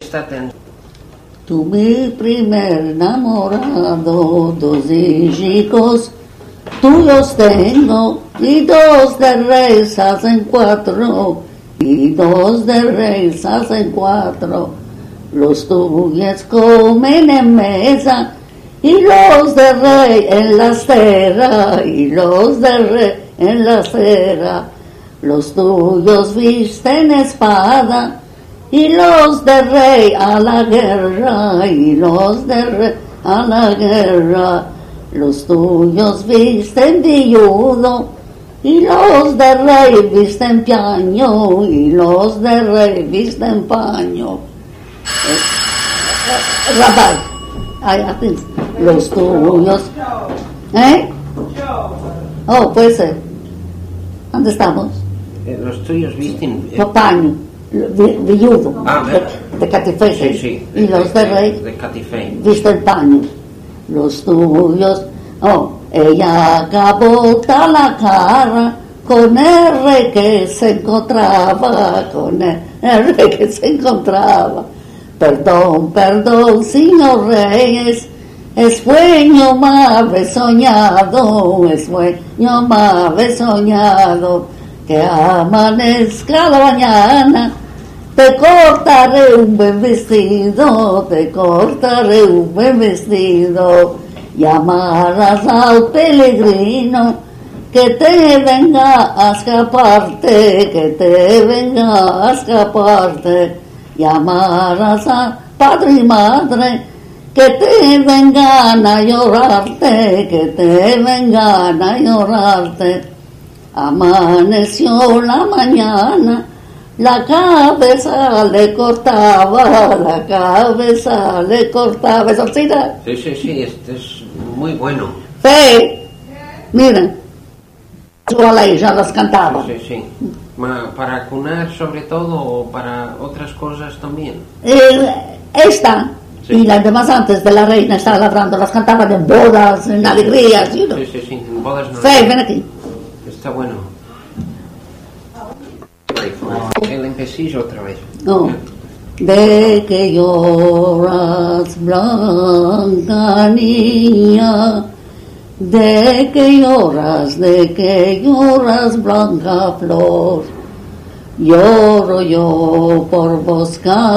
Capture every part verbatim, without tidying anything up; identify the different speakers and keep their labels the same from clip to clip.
Speaker 1: prestate.
Speaker 2: Tu mi primer enamorado, dos hijos tuyos tengo, y dos de reyes hacen cuatro, y dos de reyes hacen cuatro. Los tuyos comen en mesa, y los de rey en la acera, y los de rey en la acera. Los tuyos visten espada, y los de rey a la guerra, y los de rey a la guerra. Los tuyos visten villudo, y los de rey visten paño, y los de rey visten paño. Eh, Rabay, ay, atención. Los tuyos, ¿eh? Oh, puede ser. ¿Dónde estamos?
Speaker 1: Eh, los tuyos visten... Eh,
Speaker 2: paño, villudo,
Speaker 1: ah,
Speaker 2: de, de catifé.
Speaker 1: Sí, sí.
Speaker 2: Y
Speaker 1: de,
Speaker 2: los de, de rey
Speaker 1: de catifé
Speaker 2: visten paño. Los tuyos, oh, ella acabó la cara con el rey que se encontraba, con el, el rey que se encontraba. Perdón, perdón, señor Reyes, es sueño más soñado, es sueño más soñado, que amanezca la mañana, te cortaré un buen vestido, te cortaré un buen vestido, y amarras al peregrino, que te venga a escaparte, que te venga a escaparte, y amarras a padre y madre, que te vengan a llorarte, que te vengan a llorarte. Amaneció la mañana, la cabeza le cortaba, la cabeza le cortaba. ¿Eso sí?
Speaker 1: Sí, sí, sí, este es muy bueno.
Speaker 2: Sí, mira, yo la ya las cantaba.
Speaker 1: Sí, sí. Ma, ¿para cunar sobre todo o para otras cosas también?
Speaker 2: Eh, esta...
Speaker 1: Sí.
Speaker 2: Y las demás antes de la reina estaba labrando, las cantaban en bodas, en alegrías, ¿sí?
Speaker 1: Sí, sí, sí, en bodas no.
Speaker 2: Sí, ven aquí.
Speaker 1: Está bueno. El empecillo otra vez.
Speaker 2: No. De que lloras, blanca niña, de que lloras, de que lloras, blanca flor. Lloro yo por vos,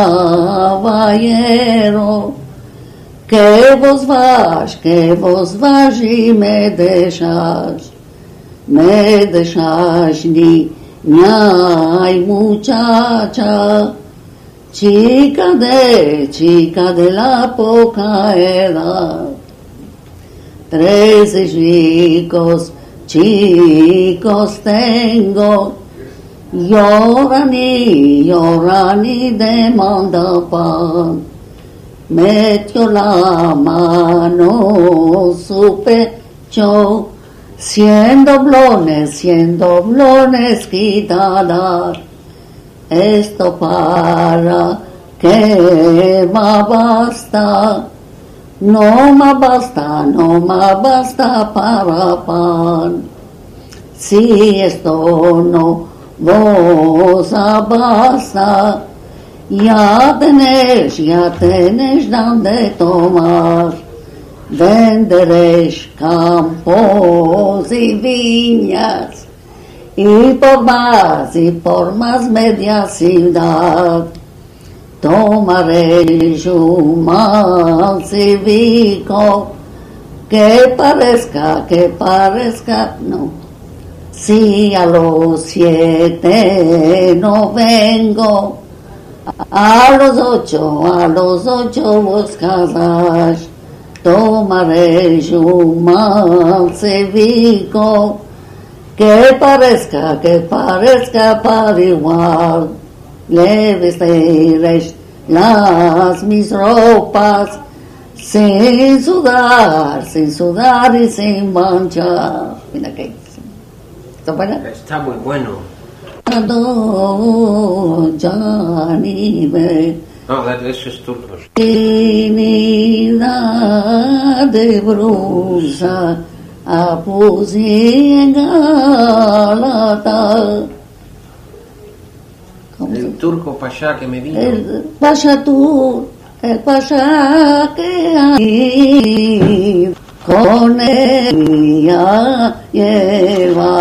Speaker 2: caballero, que vos vas, que vos vas y me dejas, me dejas niña y muchacha, chica de, chica de la poca edad. Trece chicos, chicos tengo, lloran y lloran y demanda pan. Metió la mano su pecho, cien doblones, cien doblones quitadas. Esto para que más basta, no más basta, no más basta para pan. Si esto no vos abasa, ya tenés, ya tenés donde tomar. Venderéis campos y viñas, y por más, y por más media ciudad. Tomaréis un malcivico, que parezca, que parezca, no. Si a los siete no vengo, a los ocho, a los ocho vos casás. Tomaréis un malcivico, que parezca, que parezca para igual. Le vestiréis las mis ropas, sin sudar, sin sudar y sin manchar. Mira que ¿está buena?
Speaker 1: Está muy bueno.
Speaker 2: No, ya ni me.
Speaker 1: No, eso es turcos.
Speaker 2: Trinidad de brusa, apusi en Galata. ¿cómo se
Speaker 1: El
Speaker 2: llama?
Speaker 1: turco pasha que me vino.
Speaker 2: El pasha tú, el pasha que hay con ella lleva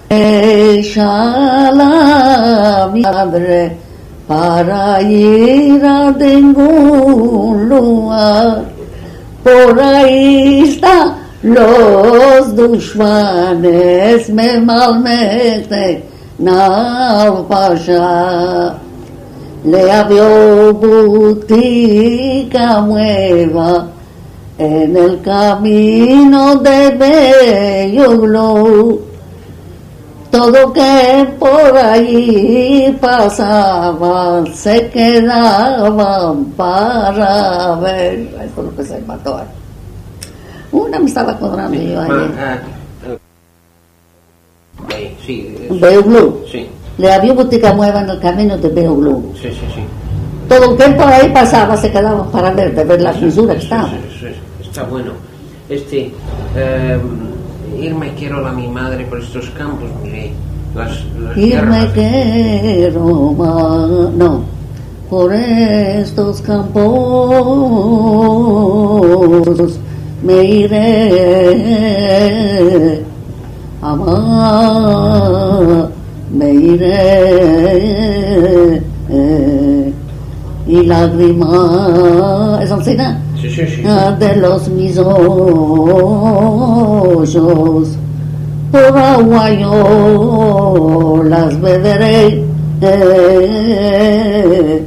Speaker 2: ella la madre para ir a ningún lugar. Por ahí está los dushmanes me malmeten al pasha. Le abrió botica nueva en el camino de Beyoglu. Todo que por ahí pasaba se quedaban para ver. Esto es lo que se mató. Una me estaba cobrando
Speaker 1: Sí,
Speaker 2: yo
Speaker 1: ma-
Speaker 2: ayer.
Speaker 1: ah, eh, sí, eso.
Speaker 2: Beyoglu.
Speaker 1: Sí,
Speaker 2: Le abrió botica nueva en el camino de Beyoglu.
Speaker 1: sí, sí, sí.
Speaker 2: Todo el que por ahí pasaba se quedaba para ver, de ver la fisura que
Speaker 1: Sí,
Speaker 2: estaba.
Speaker 1: sí, sí, sí, está bueno. Este, eh, irme quiero a mi madre por estos campos, mire, las, las
Speaker 2: Irme
Speaker 1: tierras.
Speaker 2: quiero más, no, por estos campos me iré, amar, me iré, eh, y lágrimas, ¿es así, no?
Speaker 1: Sí, sí, sí.
Speaker 2: De los mis ojos, por agua yo las beberé, eh,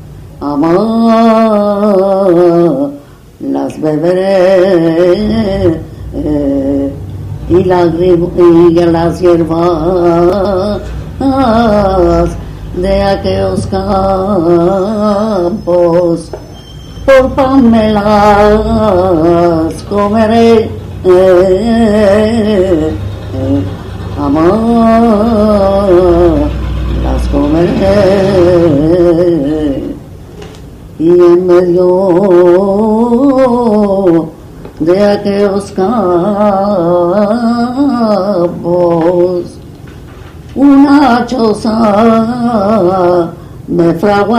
Speaker 2: amar, las beberé, eh, y, lágrim- y las hierbas de aquellos campos por pan me las comeré, eh, eh, amor, las comeré, y en medio de aquellos campos una choza me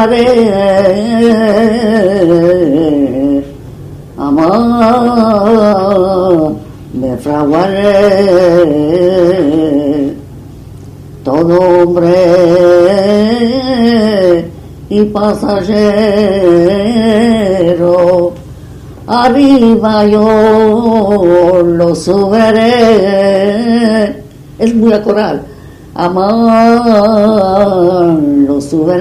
Speaker 2: fraguaré, amor, me fraguaré, todo hombre y pasajero, arriba yo lo subiré, es muy a coral. Amar lo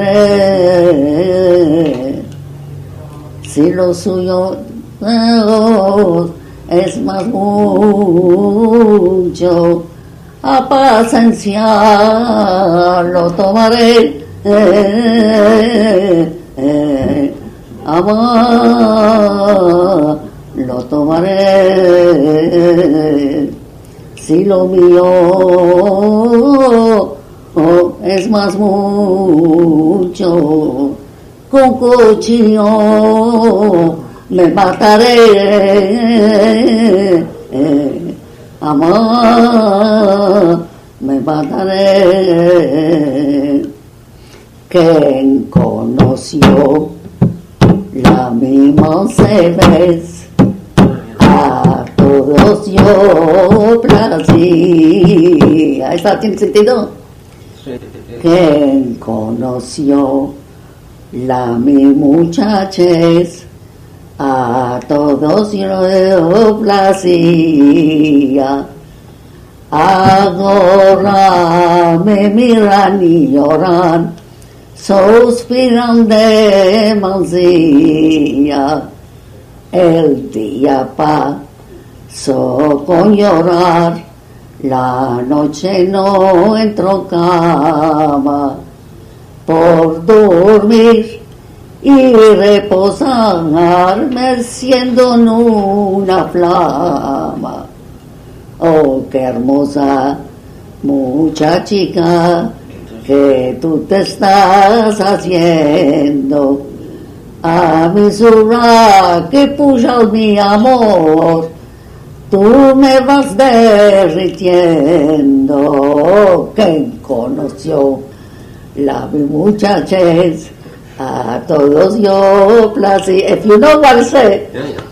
Speaker 2: subiré, si lo suyo es más mucho, a paciencia lo tomaré, eh, eh, amar lo tomaré. Si lo mío oh, es más mucho, con cuchillo me mataré, eh, amor, me mataré. Quien conoció la misma vez a todos yo plací. Ahí está, ¿tiene sentido?
Speaker 1: Sí.
Speaker 2: Quien conoció la mi muchaches a todos yo placía. Ahora me miran y lloran, suspiran de mancilla. El día pasó con llorar, la noche no entró cama, por dormir y reposar, siendo en una flama. Oh, qué hermosa muchachica que tú te estás haciendo. A mi surra que puja mi amor, tú me vas derritiendo. Quien conoció la muchachas, a todos yo plací. If you know what I say.
Speaker 1: Yeah, yeah.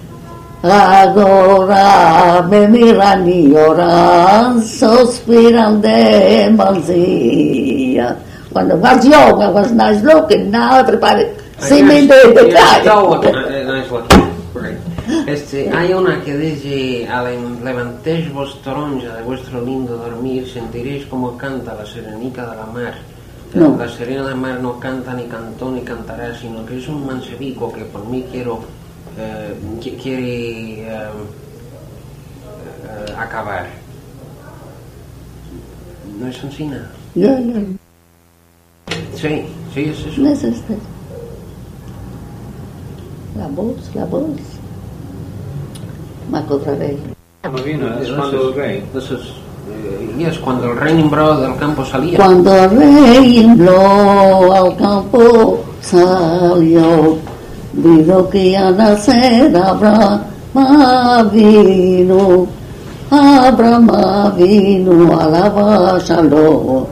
Speaker 2: Agora me miran y lloran, suspiran de mancilla. When I was young, I was nice looking. Now everybody see me the the
Speaker 1: Yeah,
Speaker 2: guy.
Speaker 1: so, uh, nice looking. Right. Este, hay una que dice: al levantéis vos toronja de vuestro lindo dormir, sentiréis como canta la serenica de la mar.
Speaker 2: No.
Speaker 1: La serena de la mar no canta ni cantó ni cantará, sino que es un mansevico que por mí quiero eh, qui- quiere eh, eh, acabar. ¿No es así nada?
Speaker 2: Yeah, yeah.
Speaker 1: Sí, sí, es eso.
Speaker 2: No es este. La voz, la voz. Marco otra vez.
Speaker 3: Marina, es cuando el rey.
Speaker 1: This is, uh, yes, cuando el rey Nimrod del campo salía.
Speaker 2: Cuando el rey Imbló al campo salió, vino que iba a nacer Abraham vino, Abraham vino, alabáshalo,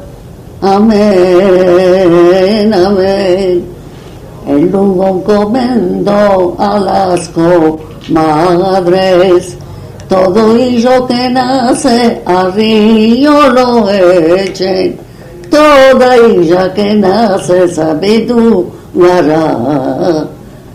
Speaker 2: amén, amén. El lugo encomendó a las comadres, todo hijo que nace al río lo echen, toda hija que nace sabiduría.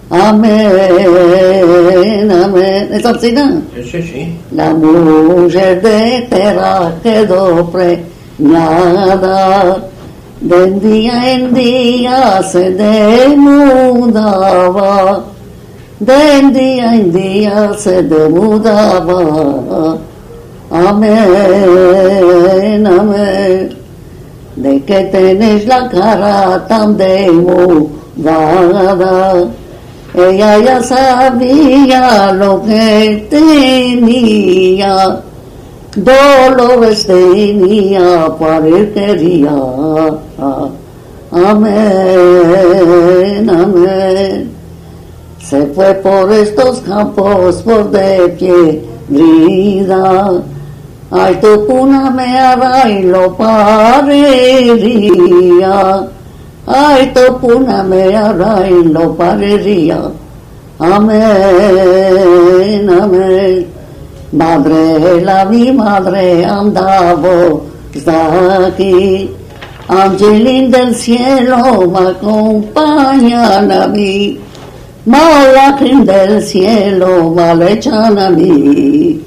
Speaker 2: Amén, amén. ¿Es así, no?
Speaker 1: Sí, sí, sí.
Speaker 2: La mujer de Terah quedó preñada, de día en día se demudaba, de día en día se demudaba. Amén, amén. De que tenés la cara tan demudada, ella ya sabía lo que tenía, dolores tenía, parir quería. Amén, amén. Se fue por estos campos por de piedrida, ay tu cuna me hará y lo pariría, ay tu cuna me hará y lo pariría. Amén, amén. Madre, la mi madre andaba aquí, angelín del cielo me acompañan a mí, malajín del cielo me echan a mí.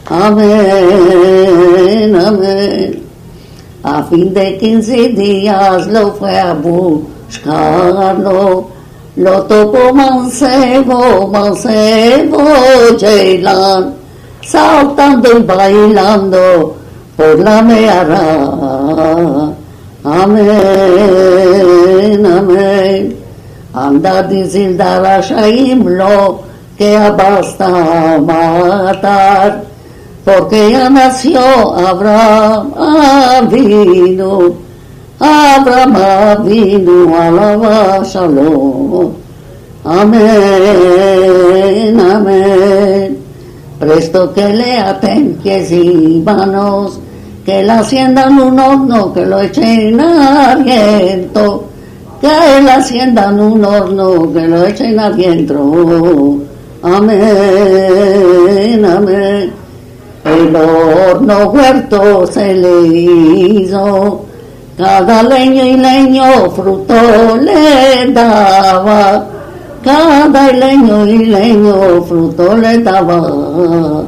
Speaker 2: Amén, amén. A fin de quince días lo fue a buscarlo, lo tocó mancebo, mancebo, Jailan, saltando y bailando por la meara. Amén, amén. Anda dizil dar Shaim lo que basta matar, porque ya nació Abraham vino, Abraham vino, alabáshalo. Amén, amén. Presto que le aten pies y manos, que la haciendan un horno, que lo echen adentro, que la haciendan un horno, que lo echen adentro. Amén, amén. El horno huerto se le hizo, cada leño y leño fruto le daba, cada leño y leño fruto le daba.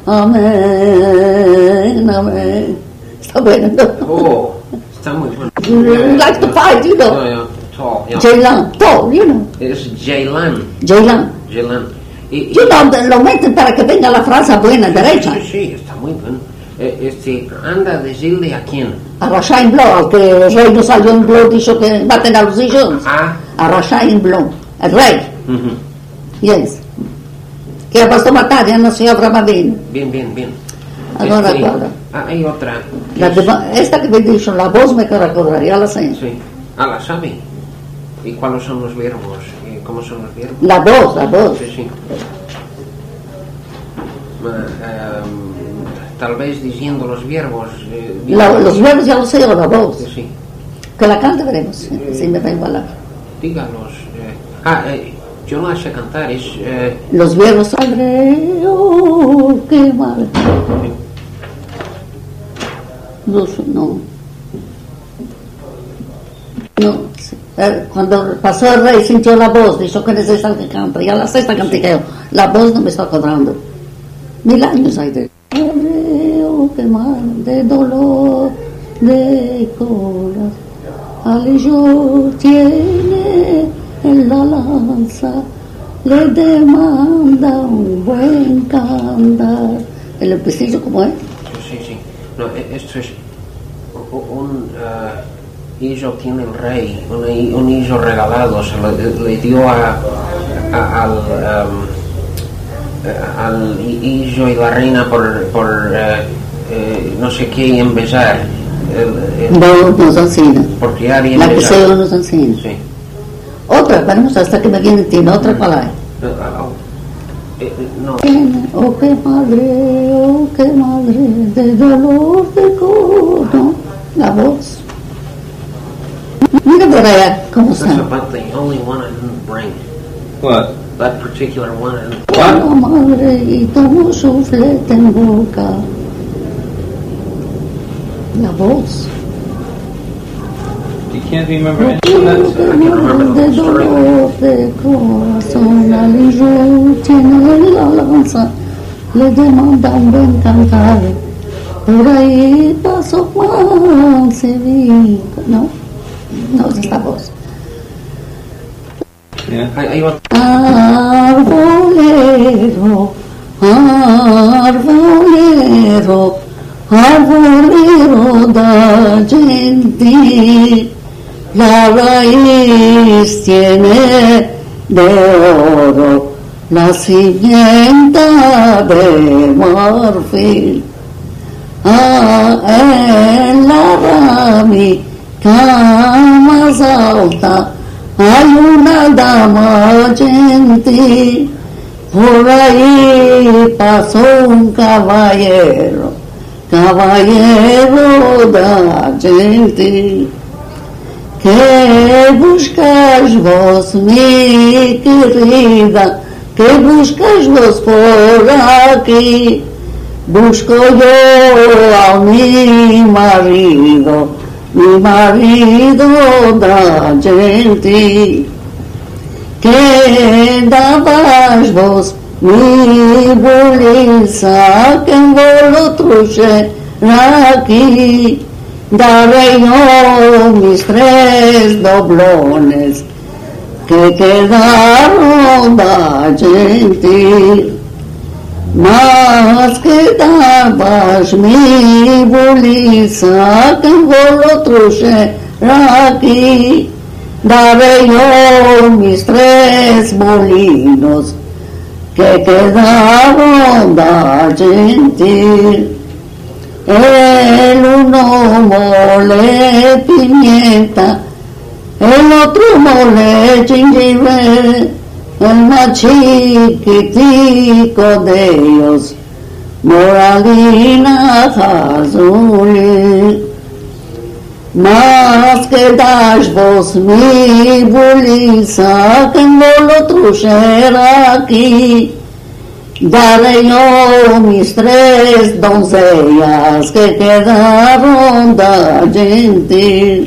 Speaker 2: Amén, amén. Está bueno, ¿no?
Speaker 1: Oh, está muy bueno.
Speaker 2: You like to fight, you know.
Speaker 1: Yeah, yeah, tall, yeah.
Speaker 2: Jailan, tall, you know.
Speaker 1: Es Jailan.
Speaker 2: Jailan.
Speaker 1: Jailan. Y, y-
Speaker 2: You know, lo meten para que venga la frase buena, derecha.
Speaker 1: Sí, sí, está muy bueno. Eh, este, anda a decirle a quién.
Speaker 2: A Rashaim Blow, al que el rey no salió en Blow, dijo que maten a los hijos.
Speaker 1: Ah,
Speaker 2: A Rashaim Blow, el rey.
Speaker 1: ujú.
Speaker 2: Yes. Que ha puesto matar, ya no se Abraham vino.
Speaker 1: Bien, bien, bien.
Speaker 2: Ahora,
Speaker 1: Este,
Speaker 2: ahora.
Speaker 1: ah, hay otra. que
Speaker 2: La
Speaker 1: es-
Speaker 2: de- esta que me dijo, la voz me quiero acordar, ya la sé.
Speaker 1: Sí. Ah, la sabe. ¿Y cuáles son los verbos? ¿Y cómo son los verbos?
Speaker 2: La voz, la voz.
Speaker 1: Sí, sí. Ma- ehm, tal vez diciendo los verbos. eh,
Speaker 2: La- los verbos ya lo sé, o la voz.
Speaker 1: Sí, sí.
Speaker 2: Que la cante veremos, si, si me va a igualar.
Speaker 1: Dígalos. Eh, ah, eh, yo no la sé cantar, es... Eh,
Speaker 2: Los viejos padre, oh, qué mal. Los, no. No, sí. Eh, cuando pasó el rey sintió la voz, dijo que necesita que cante, y a la sexta cantiqueo, la voz no me está cuadrando. Mil años hay de... Padre, oh, qué mal, de dolor, de corazón, alivio tiene en la lanza, le demanda un buen cantar. El empecillo, ¿cómo es?
Speaker 1: sí, sí. No, esto es un... Uh, hijo tiene el rey, un, un hijo regalado, se le, le dio a, a, al... Um, al hijo y la reina por, por eh, eh, no sé qué empezar. El, el,
Speaker 2: no nos enseña.
Speaker 1: Por criar y
Speaker 2: la
Speaker 1: empezar.
Speaker 2: que se nos enseña.
Speaker 1: Sí.
Speaker 2: Otra, vamos hasta que me viene tiene otra palabra.
Speaker 1: No.
Speaker 2: Oh, qué madre, oh, qué madre, de dolor de corazón. La voz. Mira por allá, ¿cómo está?
Speaker 1: That's about the only one I didn't bring.
Speaker 3: What?
Speaker 1: That particular one. I didn't
Speaker 2: bring. Oh, madre, y tomo su flete en boca. La voz.
Speaker 3: You can't remember instruments?
Speaker 1: I can remember the whole story.
Speaker 2: De dolor de corazón, alivio tiene la lanza, le demanda un buen cantar. Por ahí pasó Juan Sevilla. No, no es esta voz.
Speaker 3: Yeah.
Speaker 1: Ahí va.
Speaker 2: Arbolero, arbolero, arbolero da gente, la raíz tiene de oro, la simiente de marfil. Ah, en la ramita más alta hay una dama gentil, por ahí pasó un caballero, caballero da gentil. ¿Qué buscas vos, mi querida? ¿Qué buscas vos por aquí? Busco yo a mi marido, mi marido da gente. ¿Qué dabas vos, mi bolsa, que envolo truche aquí? Daré yo mis tres doblones que quedaron da gente. Mas que dabas mi bolsa, que envolo truche aquí? Daré yo mis tres molinos que quedaron da gente. El uno mole pimienta, el otro mole jengibre, el más chiquitico de ellos, moralina azul. Mas que das vos mi bolsa, que envolo truchera aquí? Daré yo mis tres doncellas que quedaron da gente,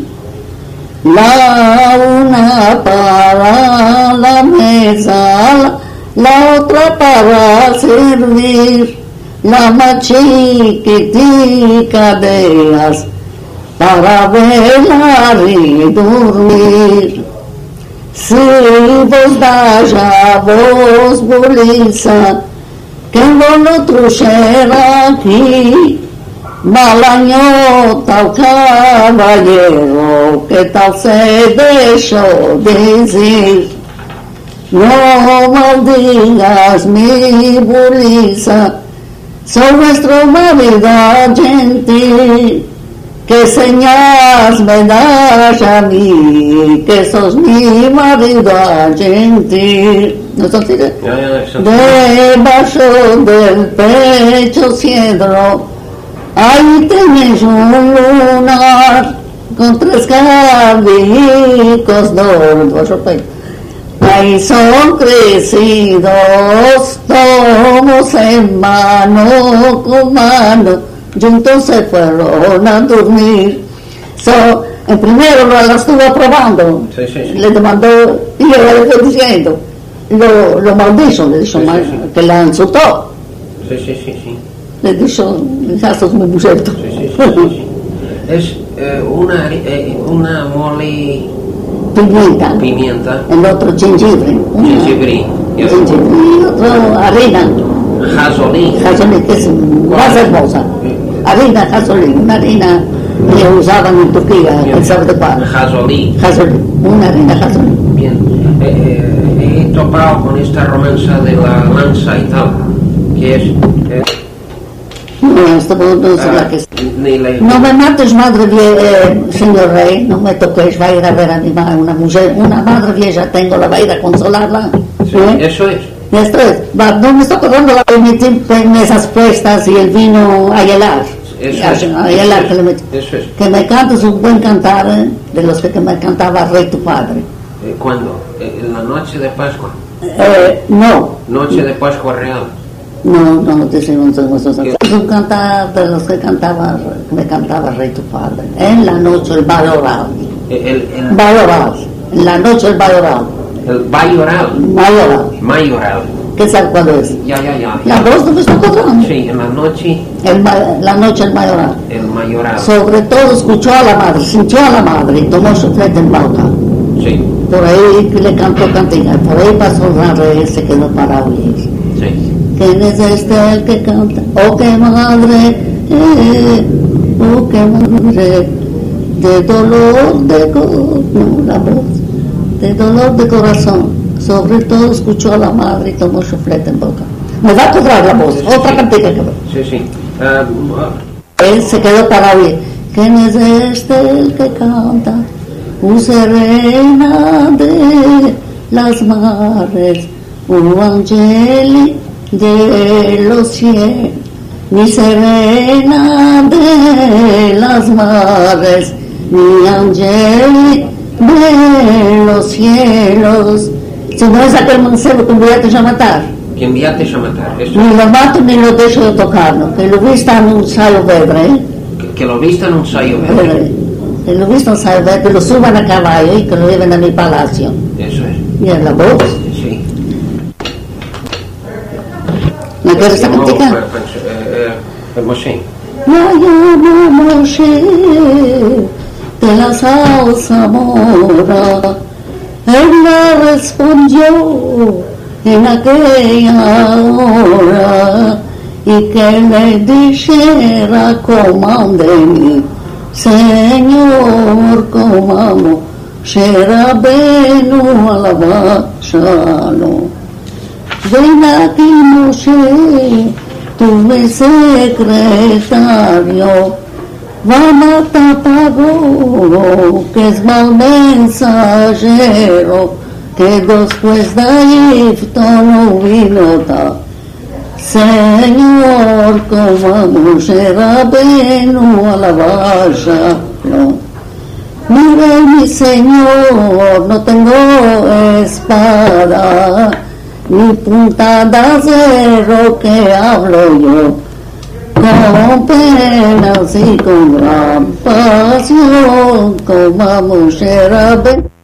Speaker 2: la una para la mesa, la otra para servir, la más chiquitica de ellas para velar y dormir. Si vos das a vos bolsa, que envolo truchera aquí, malañota o caballero, que tal se dejó decir. No maldigas mi bolsa, soy vuestro marido gentil. ¿Qué señas me das a mí, que sos mi marido gentil? ¿No son así? Debajo del pecho cedro, ahí tenéis un lunar, con tres cabicos dorados. Ahí son crecidos todos en mano con mano, juntos se fueron a dormir. So, en primero la estuvo aprobando,
Speaker 1: Sí, sí, sí.
Speaker 2: le demandó y yo le fui diciendo, lo, lo maldijo, le dijo
Speaker 1: Sí, sí,
Speaker 2: mal,
Speaker 1: sí.
Speaker 2: que la insultó,
Speaker 1: Sí, sí, sí, sí.
Speaker 2: le dijo, ya sos muy mujerto.
Speaker 1: Sí, sí, sí, sí, sí. Es eh, una, eh, una mole
Speaker 2: Pimienta,
Speaker 1: pimienta,
Speaker 2: el otro jengibre, una-
Speaker 1: jengibre, yes.
Speaker 2: jengibre y otro harina,
Speaker 1: jazolí,
Speaker 2: jazolí, que es más hermosa, harina jazolí, una harina que usaban en Turquía,
Speaker 1: Bien.
Speaker 2: ¿quién sabe de cuál?
Speaker 1: jazolí.
Speaker 2: Jazolí, una harina jazolí.
Speaker 1: Bien, eh, eh, he topado con esta romanza de la lanza y tal, que es... eh,
Speaker 2: No, esto no, no es la
Speaker 1: ah,
Speaker 2: que es.
Speaker 1: ni la-
Speaker 2: No me mates, madre vieja, eh, señor rey, no me toques, va a ir a ver a mi madre, una mujer, una madre vieja tengo, la va a ir a consolarla.
Speaker 1: Sí,
Speaker 2: ¿eh?
Speaker 1: eso es.
Speaker 2: Esto es, va, no me está acordando la permitir en esas puestas y el vino a helar.
Speaker 1: Eso
Speaker 2: a,
Speaker 1: es.
Speaker 2: a helar que le metí.
Speaker 1: Eso es.
Speaker 2: Que me cantes un buen cantar, ¿eh? De los que, que me cantaba Rey tu padre.
Speaker 1: Eh, ¿Cuándo? Eh, en la noche de Pascua.
Speaker 2: Eh, no,
Speaker 1: Noche de Pascua real.
Speaker 2: no, no, decimos, decimos, decimos.
Speaker 1: ¿Qué?
Speaker 2: Es un cantar de los que cantaba, que me cantaba Rey tu padre. En la noche el mayoral,
Speaker 1: Eh, El, el,
Speaker 2: mayoral, en la noche el mayoral,
Speaker 1: el mayoral.
Speaker 2: mayoral.
Speaker 1: Mayoral.
Speaker 2: ¿Qué sabe cuál es?
Speaker 1: Ya, ya, ya.
Speaker 2: La
Speaker 1: ya.
Speaker 2: voz no me está acordando.
Speaker 1: Sí, en la noche,
Speaker 2: El ma- la noche el mayoral.
Speaker 1: el mayoral.
Speaker 2: Sobre todo escuchó a la madre, sintió a la madre y tomó su flete en boca.
Speaker 1: Sí,
Speaker 2: Por ahí le cantó cantiga, por ahí pasó el rey, se quedó parado y dice,
Speaker 1: sí.
Speaker 2: ¿quién es este el que canta? Oh, qué madre, eh, oh, qué madre, de dolor de corazón, no, la voz, de dolor de corazón. Sobre todo escuchó a la madre y tomó su flete en boca. Me va a acordar la voz,
Speaker 1: Sí, sí,
Speaker 2: otra
Speaker 1: sí.
Speaker 2: cantiga que va.
Speaker 1: Sí, sí. Ah,
Speaker 2: Él se quedó parado y ¿quién es este el que canta? Un serena de las mares, un angeli de los cielos, mi serena de las mares, mi angeli de los cielos. Si no es aquel mancebo que voy a te matar.
Speaker 1: que enviaste a matar. Eso.
Speaker 2: Ni lo mato ni lo dejo de tocarlo, que lo viste en un sayo verde, ¿eh?
Speaker 1: Que, que lo vista en un sayo verde.
Speaker 2: Que lo viste en un sayo verde, que lo suban a caballo y que lo lleven a mi palacio.
Speaker 1: Eso es.
Speaker 2: Y en la voz.
Speaker 1: Sí.
Speaker 2: ¿Me quieres esta
Speaker 1: Llamó,
Speaker 2: cantica?
Speaker 1: eh, eh, eh, Moshe.
Speaker 2: La llamo Moshe de la salsa mora. Él me respondió en aquella hora y que le dijera comande mi Señor, comamo será beno alabársalo. Ven aquí Moshe, tu mi secretario, Vamata pagó, que es mal mensajero, que después de Egipto no vino tal. Señor, como será bueno alabarlo. Mire mi Señor, no tengo espada, ni punta de acero que hablo yo. Con penas y con gran pasión, como será bueno.